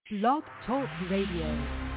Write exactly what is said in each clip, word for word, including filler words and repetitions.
Blog Talk Radio.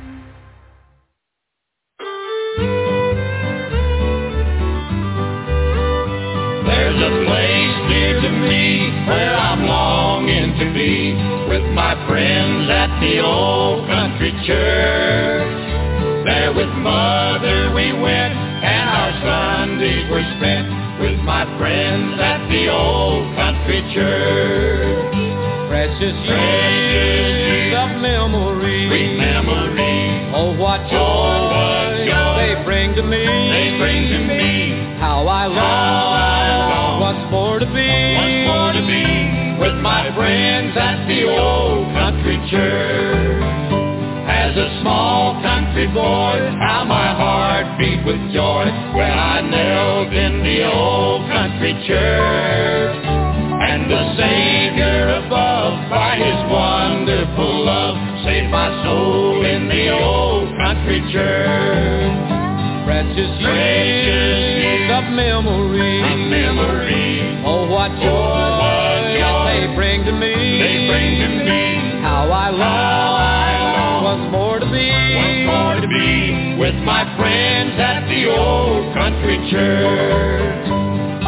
There's a place dear to me where I'm longing to be with my friends at the old country church. There with Mother we went and our Sundays were spent with my friends at the old country church. Precious years of memory, sweet memory. Oh, what joy, oh, what joy they bring to me. They bring to me. How I long, How I long once more to be, once more to be with my friends at the old country church. As a small country boy, how my heart beat with joy when I knelt in the old country church. And the Savior above, by His wonderful love, saved my soul in the old country church. Precious years of memory, of memory. Oh, what joy, oh, what joy they bring to me. They bring to me. How I long, How I long once more to be, once more to be with my friends at the old country church.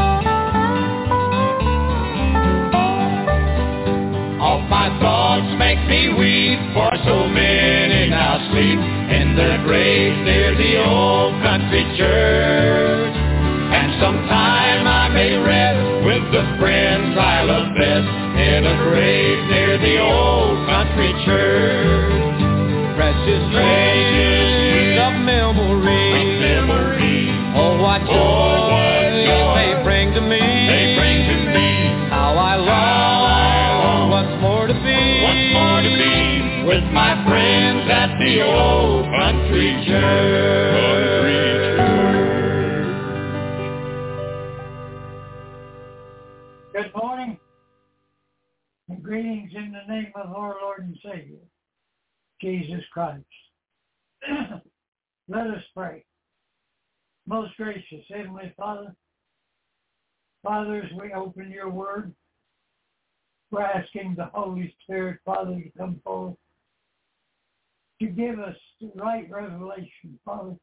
All my thoughts make me weep, for so many now sleep in their graves near the old country church. And sometime I may rest with the friends I love best in a grave near the old country church. Precious years of memory, of memory. Oh, what joy, oh, what joy they bring to me. They bring to me. How I long, How I long once more to be, once more to be with my friends at the old country church. Good morning and greetings in the name of our Lord and Savior, Jesus Christ. Let us pray. Most gracious Heavenly Father, Father, as we open your word, we're asking the Holy Spirit, Father, to come forward, to give us the right revelation, Father,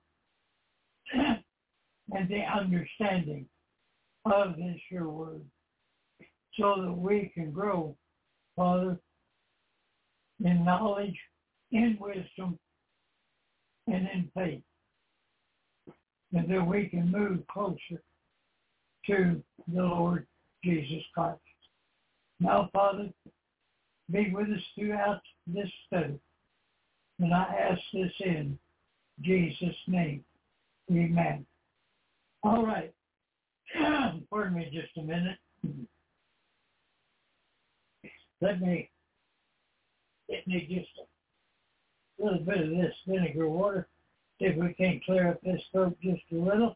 and the understanding of this, your word, so that we can grow, Father, in knowledge, in wisdom, and in faith, and that we can move closer to the Lord Jesus Christ. Now, Father, be with us throughout this study, and I ask this in Jesus' name. Amen. All right. Pardon me just a minute. Let me get me just a little bit of this vinegar water. See if we can't clear up this throat just a little.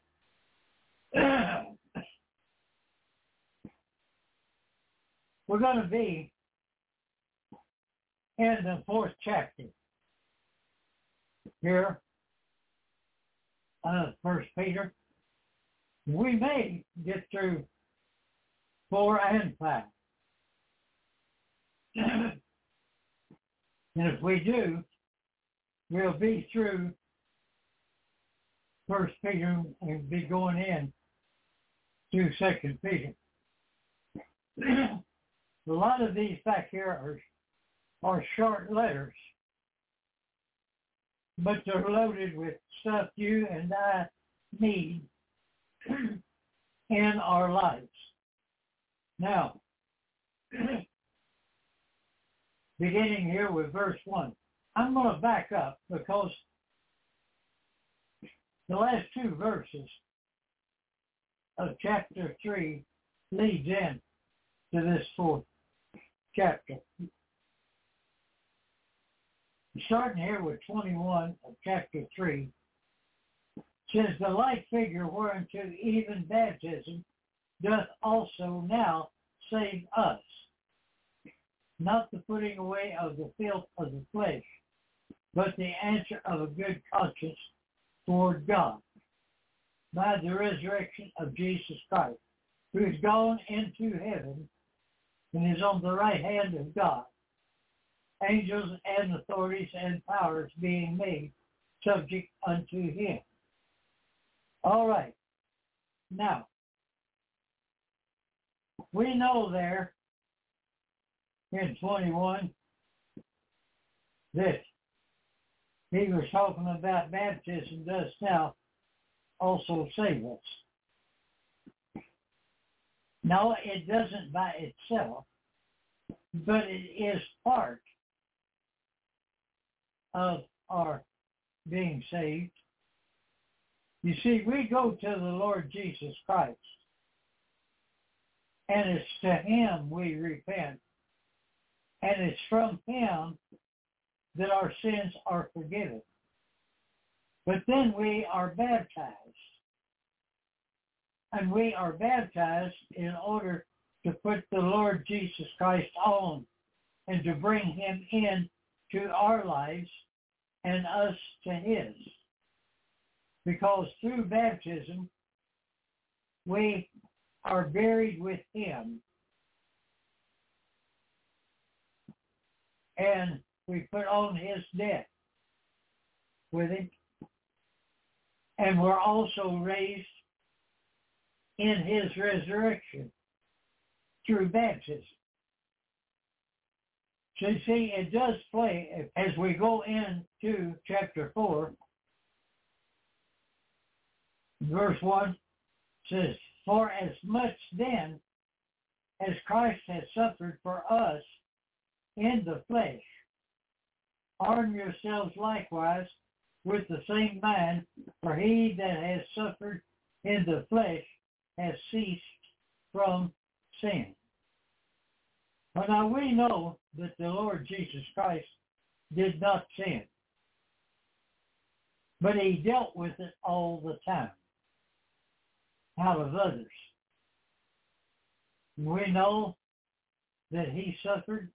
We're going to be in the fourth chapter here, uh, First Peter. We may get through four and five. And if we do, we'll be through First Peter and be going in to Second Peter. A lot of these back here are, are short letters, but they're loaded with stuff you and I need in our lives. Now, beginning here with verse one. I'm going to back up because the last two verses of chapter three leads in to this fourth chapter. Starting here with twenty-one of chapter three, says the like figure whereunto even baptism doth also now save us, not the putting away of the filth of the flesh, but the answer of a good conscience toward God, by the resurrection of Jesus Christ, who is gone into heaven and is on the right hand of God, angels and authorities and powers being made subject unto him. All right. Now, we know there in twenty-one that he was talking about baptism does now also save us. No, it doesn't by itself, but it is part of our being saved. You see, we go to the Lord Jesus Christ, and it's to him we repent, and it's from him that our sins are forgiven. But then we are baptized, and we are baptized in order to put the Lord Jesus Christ on and to bring him in to our lives and us to his. Because through baptism, we are buried with him, and we put on his death with him, and we're also raised in his resurrection through baptism. So you see, it does play, as we go into chapter four, verse one says, for as much then as Christ has suffered for us in the flesh, arm yourselves likewise with the same mind, for he that has suffered in the flesh has ceased from sin. Well, now we know that the Lord Jesus Christ did not sin, but he dealt with it all the time out of others. We know that he suffered.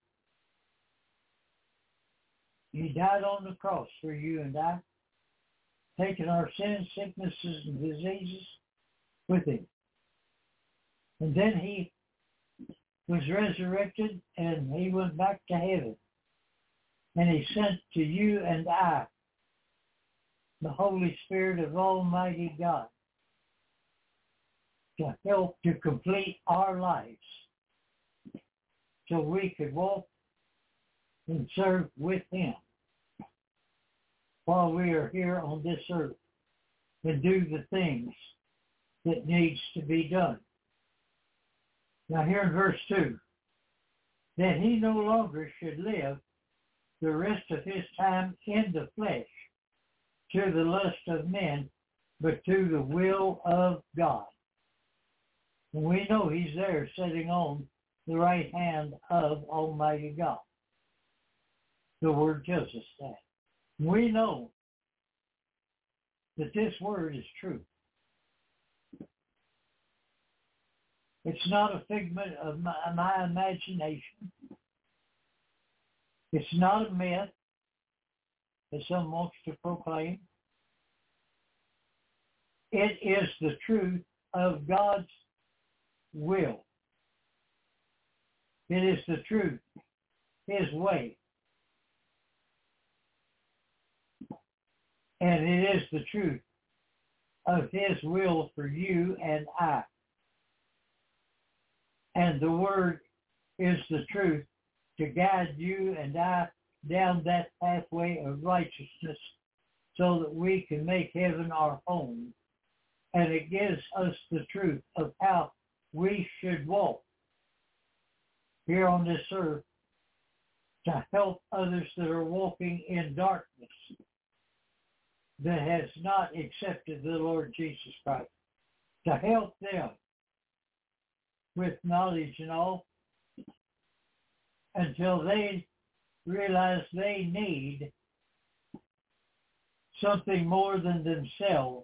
He died on the cross for you and I, taking our sins, sicknesses, and diseases with him. And then he was resurrected, and he went back to heaven. And he sent to you and I the Holy Spirit of Almighty God to help to complete our lives so we could walk and serve with him while we are here on this earth and do the things that needs to be done. Now here in verse two, that he no longer should live the rest of his time in the flesh to the lust of men, but to the will of God. And we know he's there sitting on the right hand of Almighty God. The word tells us that. We know that this word is true. It's not a figment of my, my imagination. It's not a myth, as some wants to proclaim. It is the truth of God's will. It is the truth, his way. And it is the truth of his will for you and I. And the word is the truth to guide you and I down that pathway of righteousness so that we can make heaven our home. And it gives us the truth of how we should walk here on this earth to help others that are walking in darkness, that has not accepted the Lord Jesus Christ, to help them with knowledge and all until they realize they need something more than themselves.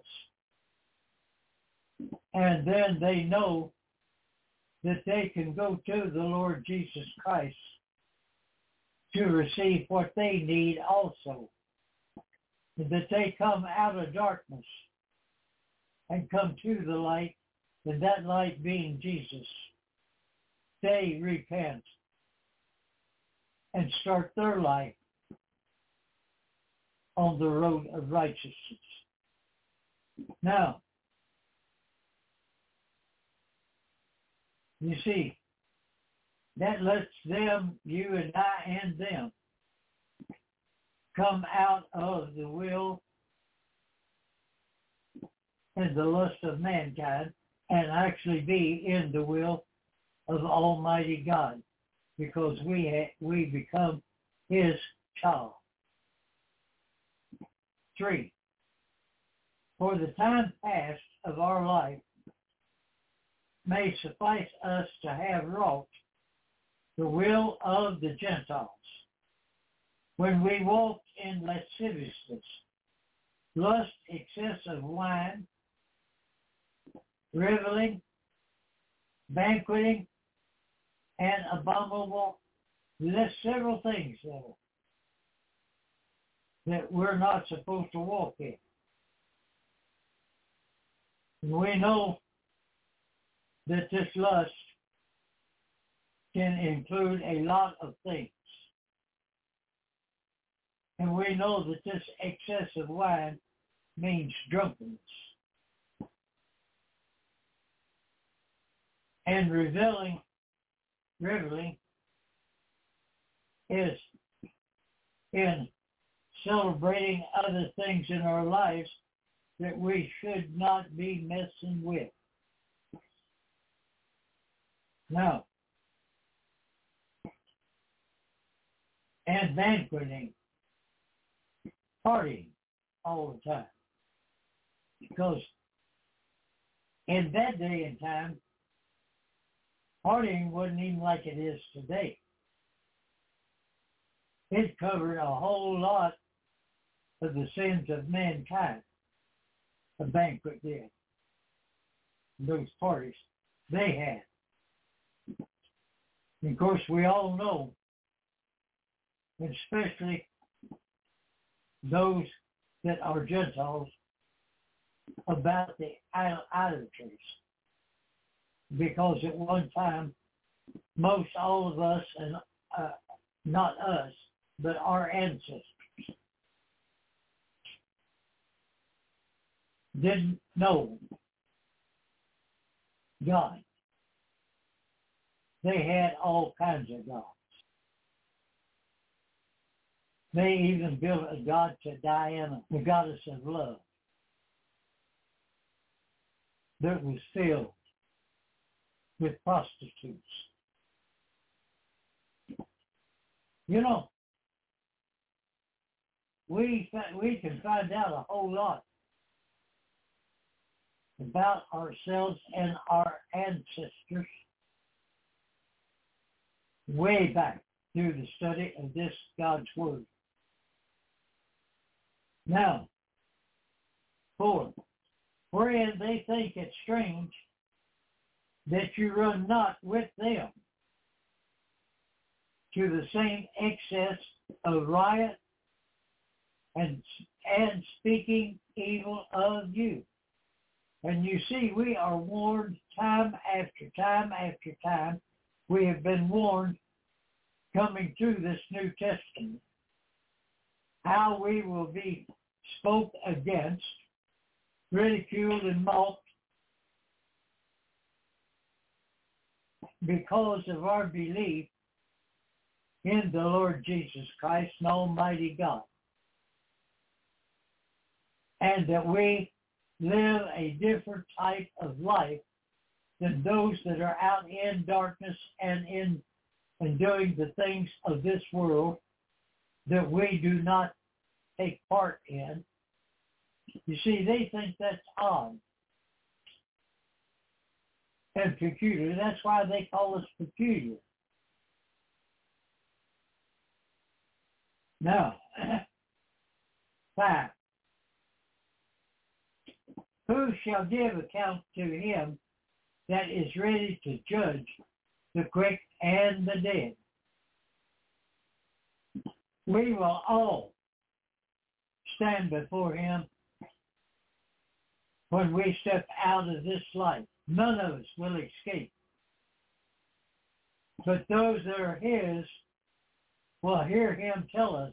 And then they know that they can go to the Lord Jesus Christ to receive what they need also. That they come out of darkness and come to the light, and that light being Jesus. They repent and start their life on the road of righteousness. Now, you see, that lets them, you and I and them, come out of the will and the lust of mankind and actually be in the will of Almighty God, because we ha- we become His child. Three, for the time past of our life may suffice us to have wrought the will of the Gentiles, when we walked in lasciviousness, lust, excess of wine, reveling, banqueting, and abominable, there's several things there that we're not supposed to walk in. And we know that this lust can include a lot of things. And we know that this excess of wine means drunkenness. And reveling, reveling is in celebrating other things in our lives that we should not be messing with. Now, and banqueting, partying all the time. Because in that day and time, partying wasn't even like it is today. It covered a whole lot of the sins of mankind. A banquet did. Those parties they had. And of course, we all know, especially those that are Gentiles, about the idolatries. Because at one time, most all of us, and uh, not us, but our ancestors, didn't know God. They had all kinds of gods. They even built a god to Diana, the goddess of love, that was filled with prostitutes. You know, we we can find out a whole lot about ourselves and our ancestors way back through the study of this God's Word. Now, four, wherein they think it strange that you run not with them to the same excess of riot and, and speaking evil of you. And you see, we are warned time after time after time. We have been warned coming through this New Testament how we will be spoke against, ridiculed and mocked because of our belief in the Lord Jesus Christ and Almighty God. And that we live a different type of life than those that are out in darkness and in and doing the things of this world that we do not take part in. You see, they think that's odd and peculiar. That's why they call us peculiar. Now, five. Who shall give account to him that is ready to judge the quick and the dead? We will all stand before him when we step out of this life. None of us will escape. But those that are his will hear him tell us,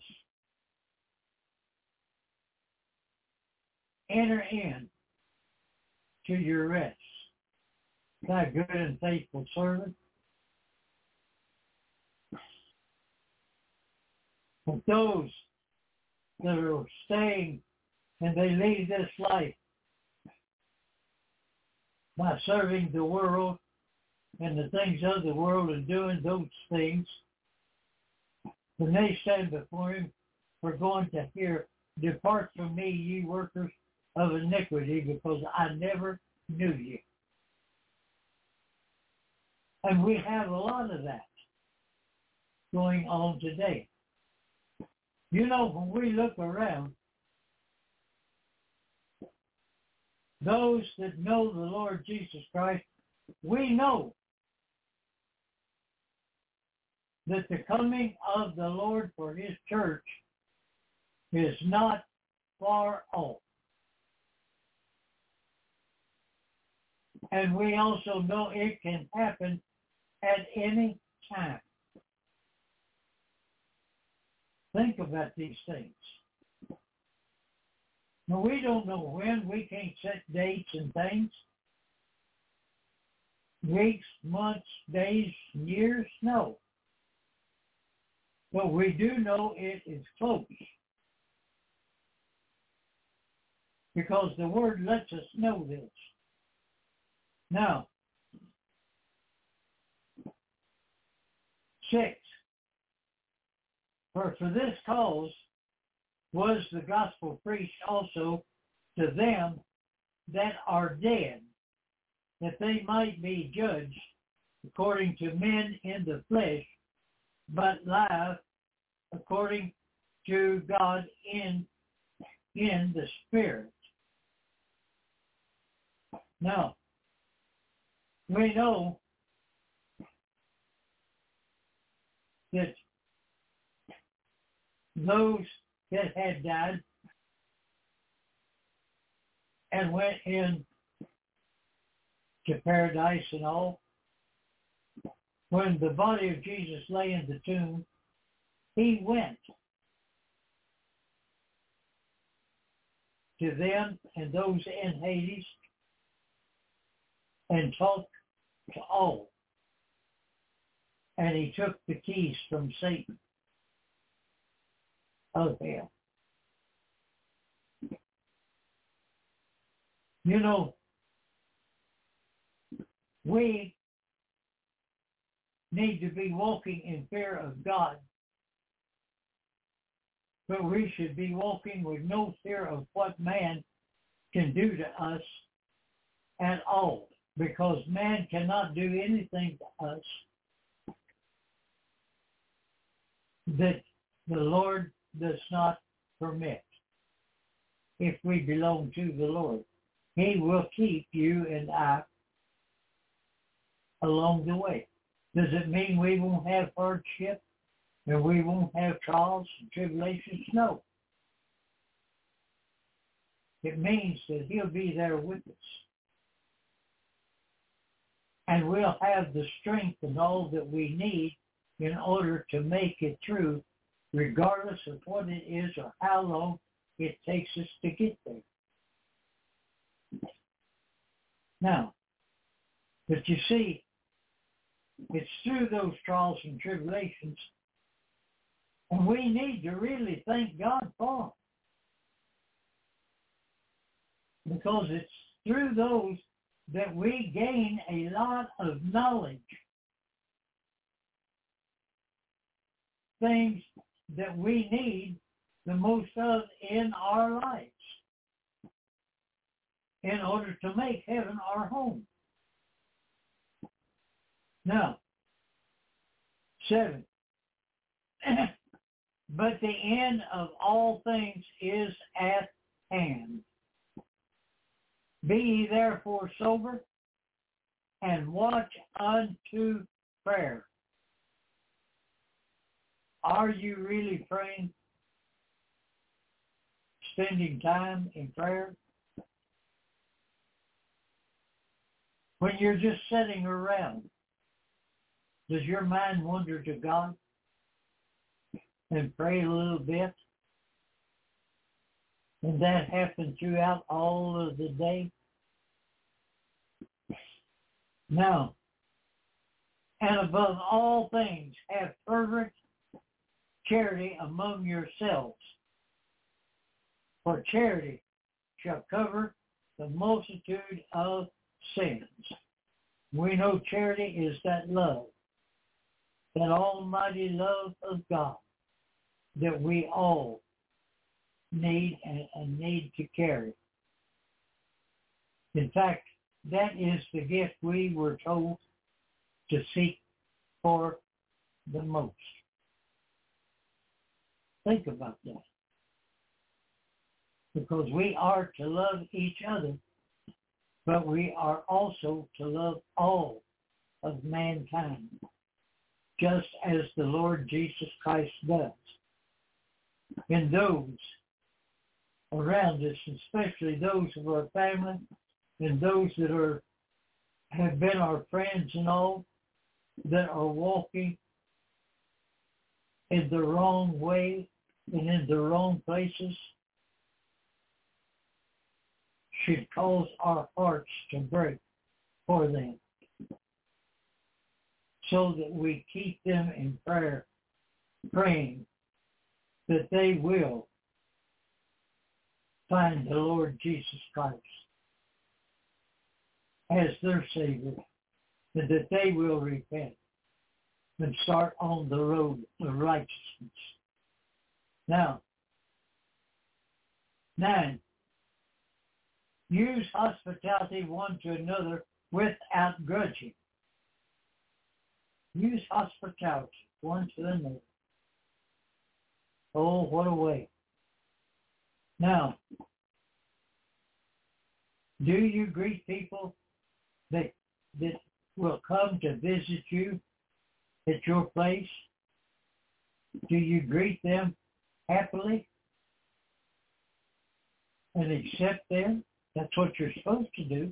enter in to your rest, thy good and faithful servant. But those that are staying and they lead this life by serving the world and the things of the world and doing those things, when they stand before him, we're going to hear, depart from me, ye workers of iniquity, because I never knew you. And we have a lot of that going on today. You know, when we look around, those that know the Lord Jesus Christ, we know that the coming of the Lord for his church is not far off. And we also know it can happen at any time. Think about these things. Now, we don't know when. We can't set dates and things. Weeks, months, days, years, no. But we do know it is close. Because the Word lets us know this. Now, six. For for this cause was the gospel preached also to them that are dead, that they might be judged according to men in the flesh, but live according to God in, in the Spirit. Now, we know that those that had died and went in to paradise and all, when the body of Jesus lay in the tomb, he went to them and those in Hades and talked to all. And he took the keys from Satan of hell. You know, we need to be walking in fear of God, but we should be walking with no fear of what man can do to us at all, because man cannot do anything to us that the Lord does not permit. If we belong to the Lord, he will keep you and I along the way. Does it mean we won't have hardship and we won't have trials and tribulations? No. It means that he'll be there with us. And we'll have the strength and all that we need in order to make it through, regardless of what it is or how long it takes us to get there. Now, but you see, it's through those trials and tribulations, and we need to really thank God for them, because it's through those that we gain a lot of knowledge, things that we need the most of in our lives in order to make heaven our home. Now, seven. But the end of all things is at hand. Be ye therefore sober, and watch unto prayer. Are you really praying? Spending time in prayer? When you're just sitting around, does your mind wander to God? and pray a little bit. And that happened throughout all of the day. Now, and above all things, have fervent charity among yourselves. For charity shall cover the multitude of sins. We know charity is that love, that almighty love of God that we all need and, and need to carry. In fact, that is the gift we were told to seek for the most. Think about that. Because we are to love each other, but we are also to love all of mankind, just as the Lord Jesus Christ does. And those around us, especially those of our family and those that are have been our friends and all, that are walking in the wrong way and in the wrong places, should cause our hearts to break for them, so that we keep them in prayer, praying that they will find the Lord Jesus Christ as their Savior, and that they will repent and start on the road of righteousness. Now, nine, use hospitality one to another without grudging. Use hospitality one to another. Oh, what a way. Now, do you greet people that that will come to visit you at your place? Do you greet them happily and accept them? That's what you're supposed to do.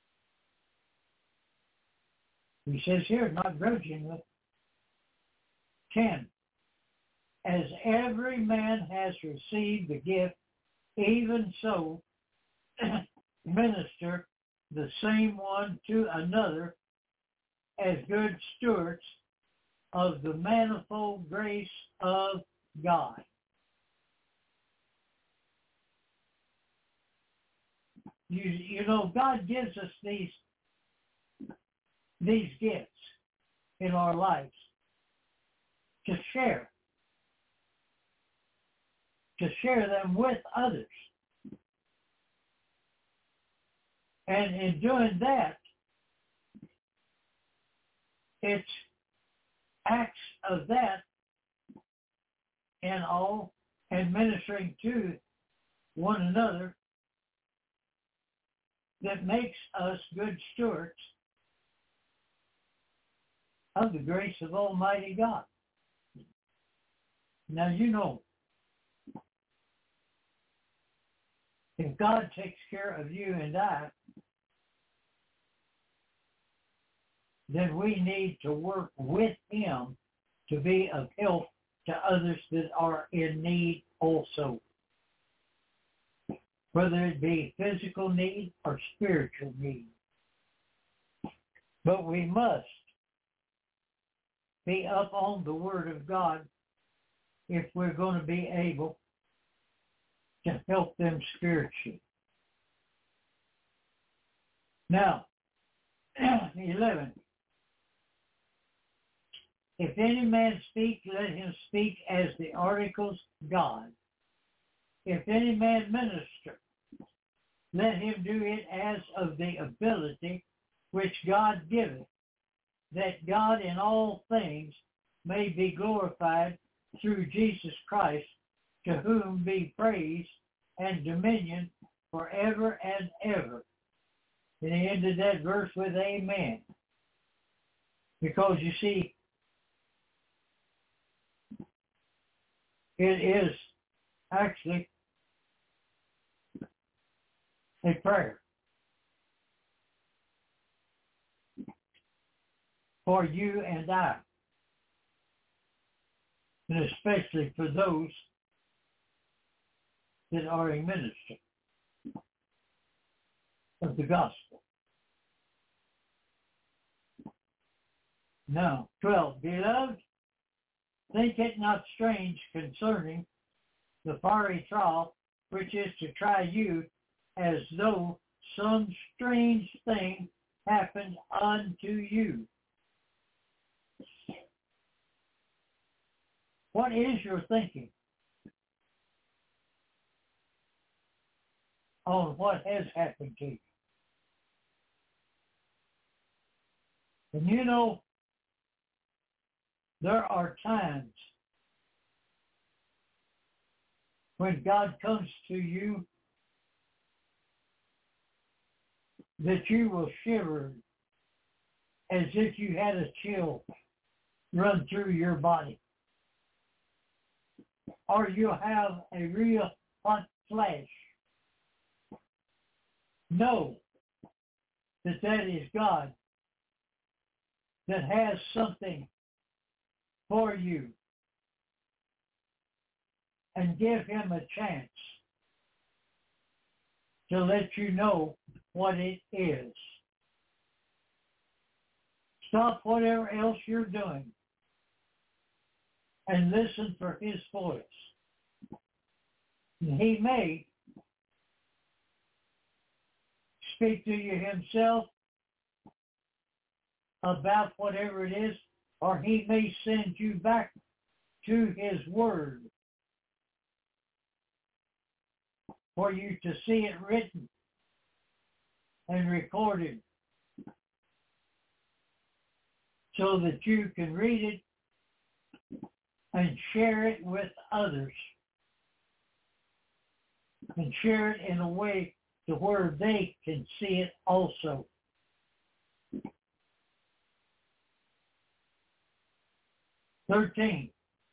He says here, not grudgingly. ten. As every man has received the gift, even so minister the same one to another as good stewards of the manifold grace of God. You, you know, God gives us these, these gifts in our lives to share, to share them with others. And in doing that, it's acts of that and all, and ministering to one another, that makes us good stewards of the grace of Almighty God. Now, you know, if God takes care of you and I, then we need to work with Him to be of help to others that are in need also, whether it be physical need or spiritual need. But we must be up on the Word of God if we're going to be able to help them spiritually. Now, eleven. If any man speak, let him speak as the oracles of God. If any man minister, let him do it as of the ability which God giveth, that God in all things may be glorified through Jesus Christ, to whom be praise and dominion forever and ever. And he ended that verse with amen. Because you see, it is actually a prayer for you and I. and especially for those that are a minister of the gospel. Now, twelve, beloved, think it not strange concerning the fiery trial which is to try you, as though some strange thing happened unto you. What is your thinking on what has happened to you? And you know, there are times when God comes to you that you will shiver as if you had a chill run through your body. Or you'll have a real hot flash. Know that that is God that has something for you, and give him a chance to let you know what it is. Stop whatever else you're doing and listen for his voice. And he may speak to you himself about whatever it is, or he may send you back to his word for you to see it written and recorded so that you can read it and share it with others, and share it in a way to where they can see it also. thirteen.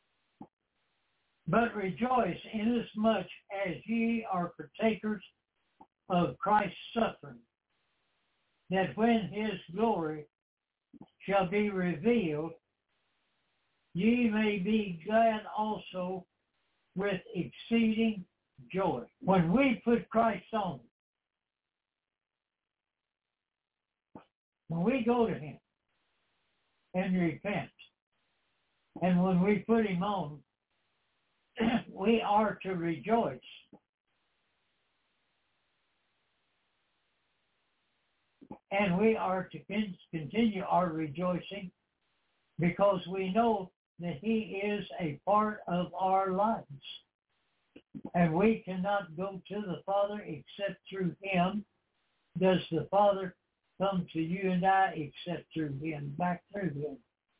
But rejoice inasmuch as ye are partakers of Christ's suffering, that when his glory shall be revealed, ye may be glad also with exceeding joy. When we put Christ on, when we go to him and repent, and when we put him on, we are to rejoice. And we are to continue our rejoicing because we know that he is a part of our lives. And we cannot go to the Father except through him. Does the Father come to you and I except through him, back through him?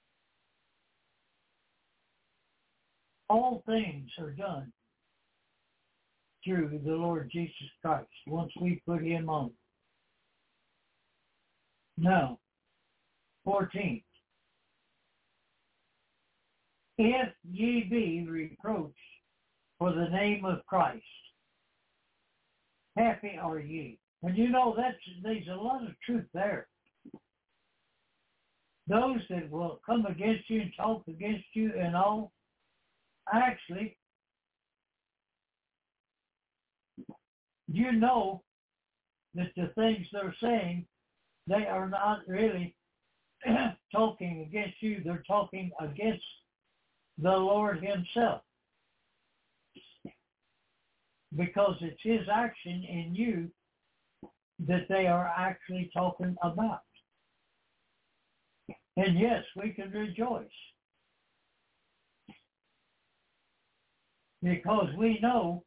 All things are done through the Lord Jesus Christ once we put him on. Now, fourteen. If ye be reproached for the name of Christ, happy are ye. And you know, that's, there's a lot of truth there. Those that will come against you and talk against you and all, actually, you know that the things they're saying, they are not really talking against you. They're talking against the Lord himself. Because it's his action in you that they are actually talking about. And yes, we can rejoice. Because we know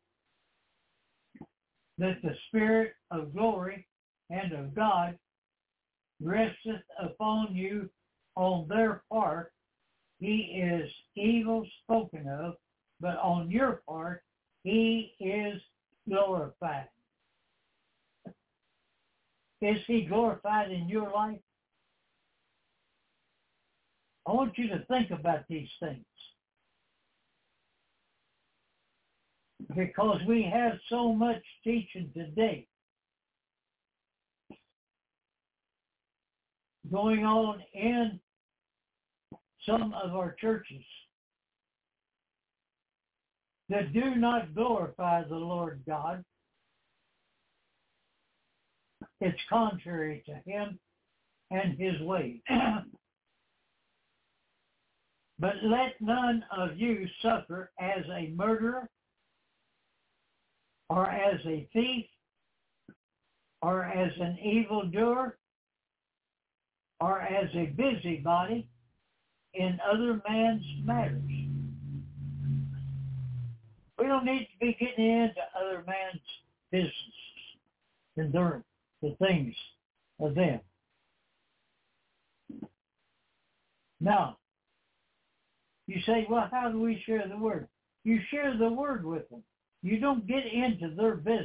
that the Spirit of glory and of God resteth upon you on their part. He is evil spoken of, but on your part, he is glorified. Is he glorified in your life? I want you to think about these things. Because we have so much teaching today going on in some of our churches that do not glorify the Lord God. It's contrary to him and his ways. But let none of you suffer as a murderer, or as a thief, or as an evildoer, or as a busybody in other man's matters. We don't need to be getting into other man's business and their, the things of them. Now, you say, well, how do we share the word? You share the word with them. You don't get into their business.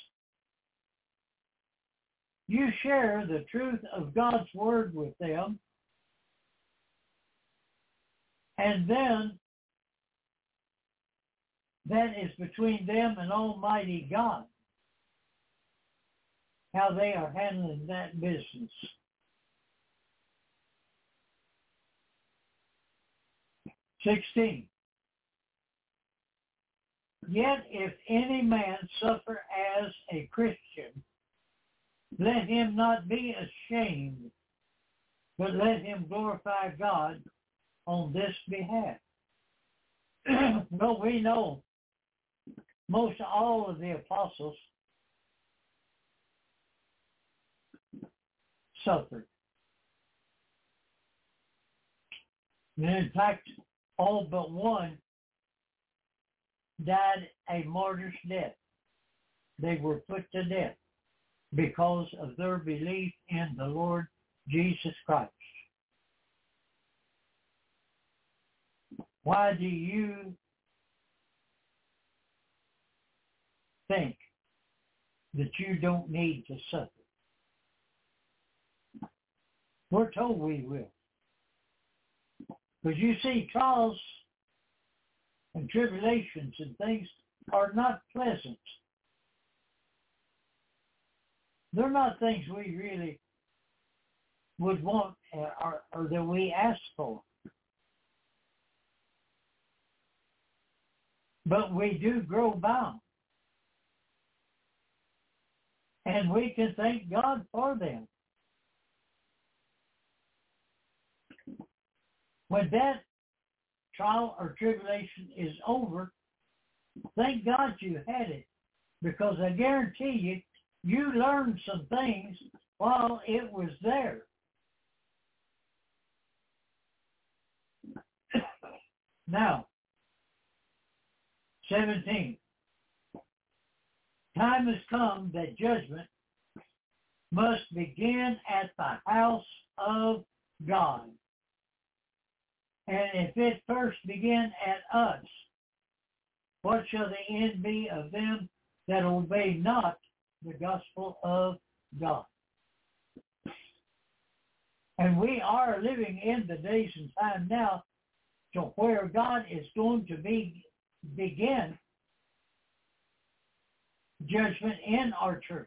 You share the truth of God's word with them, and then that is between them and Almighty God, how they are handling that business. sixteen. Yet if any man suffer as a Christian, let him not be ashamed, but let him glorify God on this behalf. But we know most all of the apostles suffered. And in fact, all but one died a martyr's death. They were put to death because of their belief in the Lord Jesus Christ. Why do you think that you don't need to suffer? We're told we will. Because you see, trials and tribulations and things are not pleasant. They're not things we really would want uh, or, or that we ask for. But we do grow bound. And we can thank God for them. When that trial or tribulation is over, thank God you had it. Because I guarantee you, you learned some things while it was there. Now, seventeen. Time has come that judgment must begin at the house of God. And if it first begin at us, what shall the end be of them that obey not the gospel of God? And we are living in the days and time now to where God is going to be begin judgment in our churches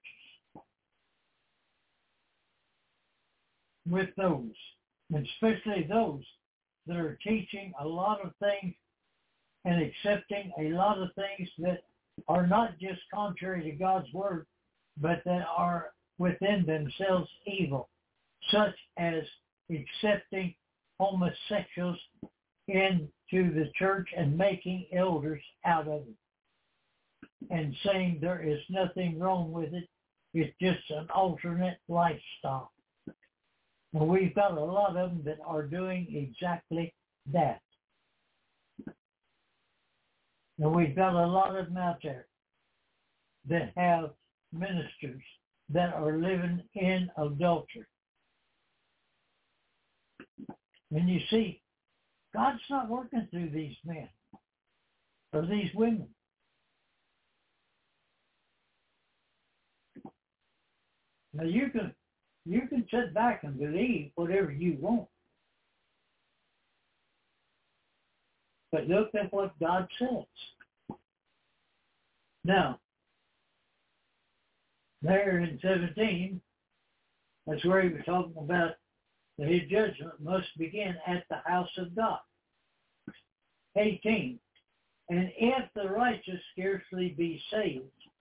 with those, and especially those that are teaching a lot of things and accepting a lot of things that are not just contrary to God's word, but that are within themselves evil, such as accepting homosexuals into the church and making elders out of it, and saying there is nothing wrong with it, it's just an alternate lifestyle. And we've got a lot of them that are doing exactly that. And we've got a lot of them out there that have ministers that are living in adultery. And you see, God's not working through these men or these women. Now you can you can sit back and believe whatever you want. But look at what God says. Now, there in seventeen, that's where he was talking about that his judgment must begin at the house of God. eighteen, And if the righteous scarcely be saved,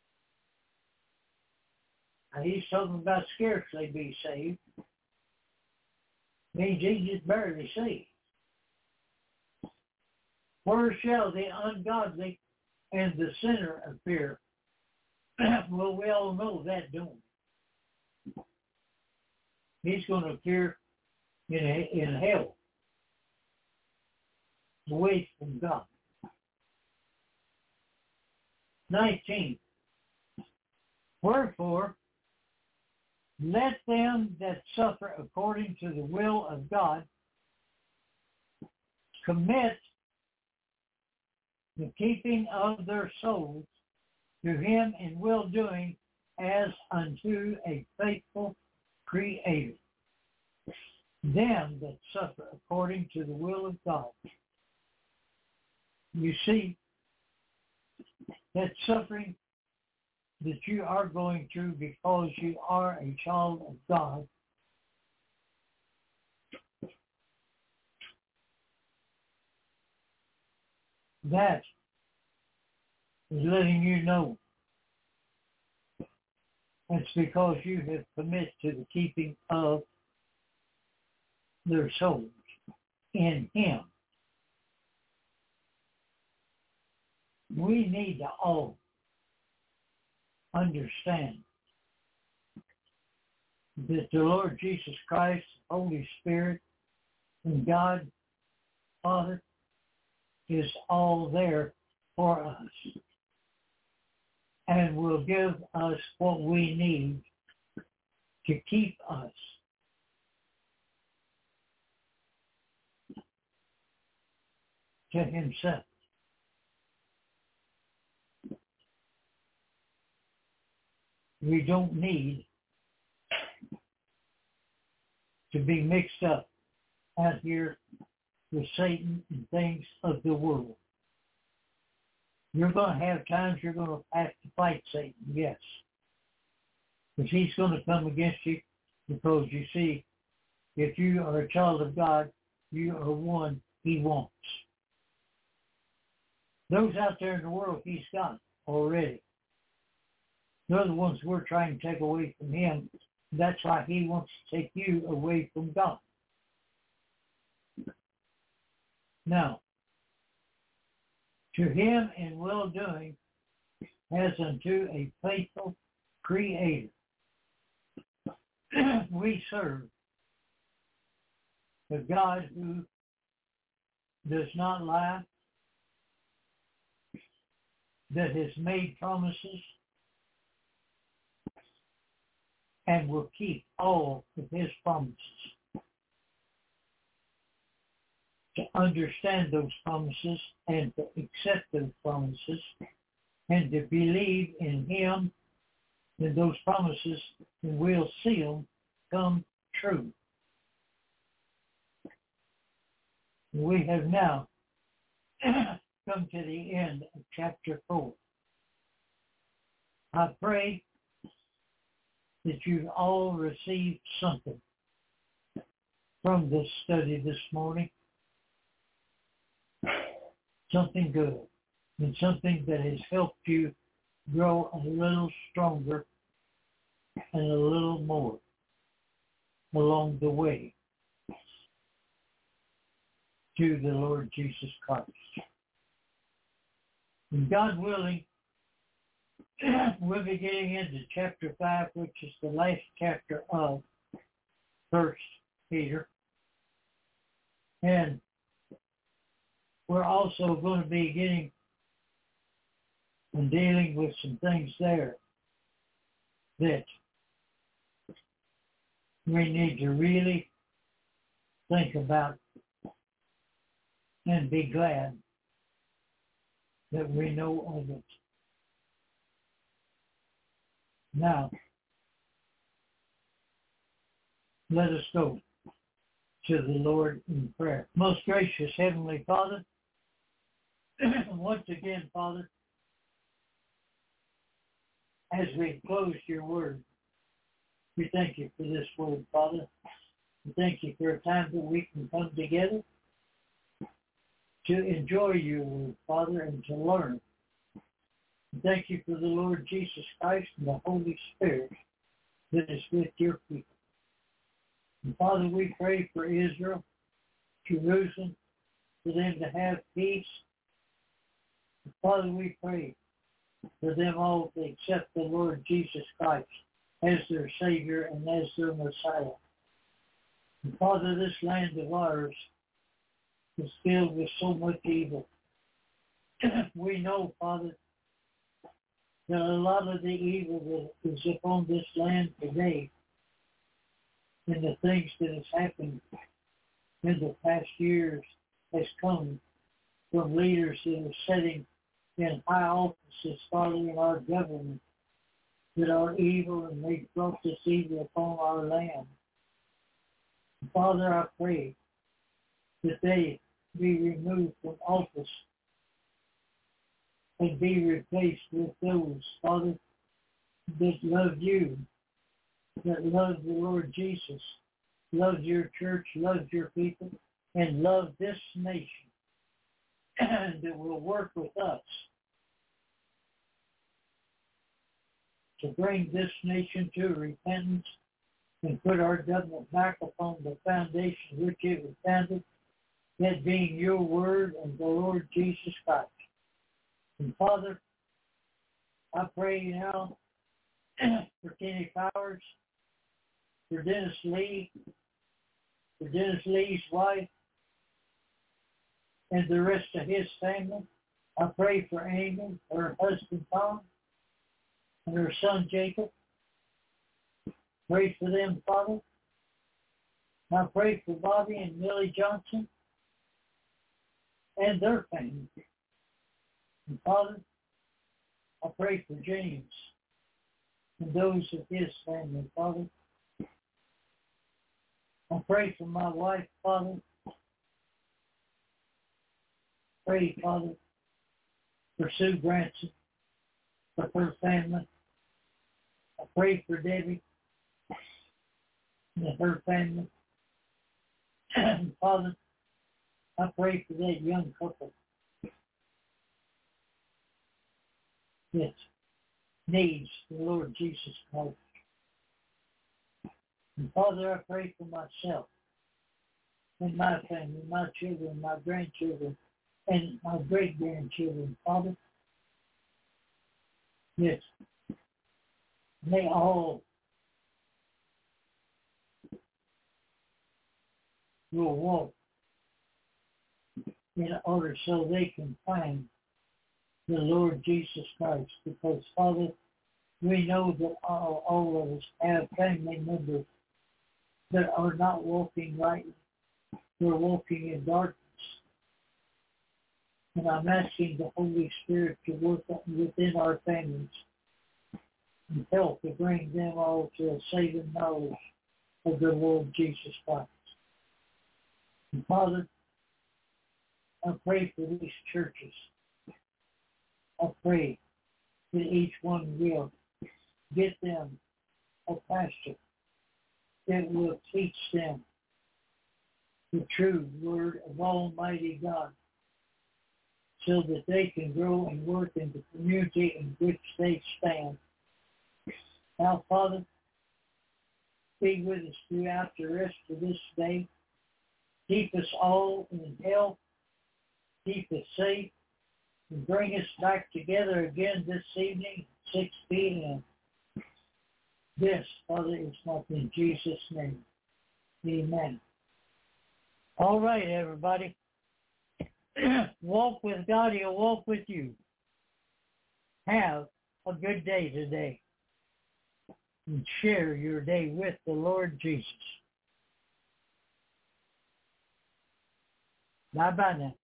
now he's talking about scarcely be saved, means he's just barely saved. Where shall the ungodly and the sinner appear? Well, we all know that, don't we? He's going to appear in, in hell, away from God. nineteen. Wherefore, let them that suffer according to the will of God commit the keeping of their souls to him in well-doing as unto a faithful Creator. Them that suffer according to the will of God. You see, that suffering that you are going through because you are a child of God that is letting you know it's because you have committed to the keeping of their souls in him. We need to all understand that the Lord Jesus Christ, Holy Spirit, and God, Father, is all there for us and will give us what we need to keep us to himself. We don't need to be mixed up out here with Satan and things of the world. You're going to have times you're going to have to fight Satan, yes. Because he's going to come against you because, you see, if you are a child of God, you are one he wants. Those out there in the world he's got already. They're the ones we're trying to take away from him. That's why he wants to take you away from God. Now, to him in well-doing as unto a faithful Creator. We serve the God who does not lie, that has made promises, and will keep all of his promises. To understand those promises and to accept those promises and to believe in him and those promises, and we'll see them come true. We have now come to the end of chapter four. I pray that you've all received something from this study this morning. Something good, and something that has helped you grow a little stronger and a little more along the way to the Lord Jesus Christ. And God willing, we'll be getting into chapter five, which is the last chapter of First Peter. And we're also going to be getting and dealing with some things there that we need to really think about and be glad that we know of it. Now, let us go to the Lord in prayer. Most gracious Heavenly Father, once again, Father, as we close your word, we thank you for this word, Father. We thank you for a time that we can come together to enjoy your word, Father, and to learn. Thank you for the Lord Jesus Christ and the Holy Spirit that is with your people. And Father, we pray for Israel, Jerusalem, for them to have peace. And Father, we pray for them all to accept the Lord Jesus Christ as their Savior and as their Messiah. And Father, this land of ours is filled with so much evil. We know, Father, that a lot of the evil that is upon this land today and the things that has happened in the past years has come from leaders that are sitting in high offices, Father, in our government that are evil, and they brought this evil upon our land. Father, I pray that they be removed from office and be replaced with those, Father, that love you, that love the Lord Jesus, love your church, love your people, and love this nation, and that will work with us to bring this nation to repentance and put our government back upon the foundation which it was founded, that being your word and the Lord Jesus Christ. And Father, I pray now for Kenny Powers, for Dennis Lee, for Dennis Lee's wife, and the rest of his family. I pray for Amy, her husband Tom, and her son Jacob. Pray for them, Father. I pray for Bobby and Millie Johnson and their family. And Father, I pray for James and those of his family, Father. I pray for my wife, Father. Pray, Father, for Sue Branson, for her family. I pray for Debbie and her family. Father, I pray for that young couple that needs the Lord Jesus Christ. And Father, I pray for myself and my family, my children, my grandchildren, and my great-grandchildren, Father. Yes, they all will walk in order so they can find the Lord Jesus Christ. Because, Father, we know that all, all of us have family members that are not walking right. They're walking in darkness. And I'm asking the Holy Spirit to work within our families and help to bring them all to a saving knowledge of the Lord Jesus Christ. And Father, I pray for these churches. I pray that each one will get them a pastor that will teach them the true word of Almighty God, so that they can grow and work in the community in which they stand. Now, Father, be with us throughout the rest of this day. Keep us all in health. Keep us safe. And bring us back together again this evening at six p.m. This, Father, is not in Jesus' name. Amen. All right, everybody. Walk with God, He'll walk with you. Have a good day today. And share your day with the Lord Jesus. Bye-bye now.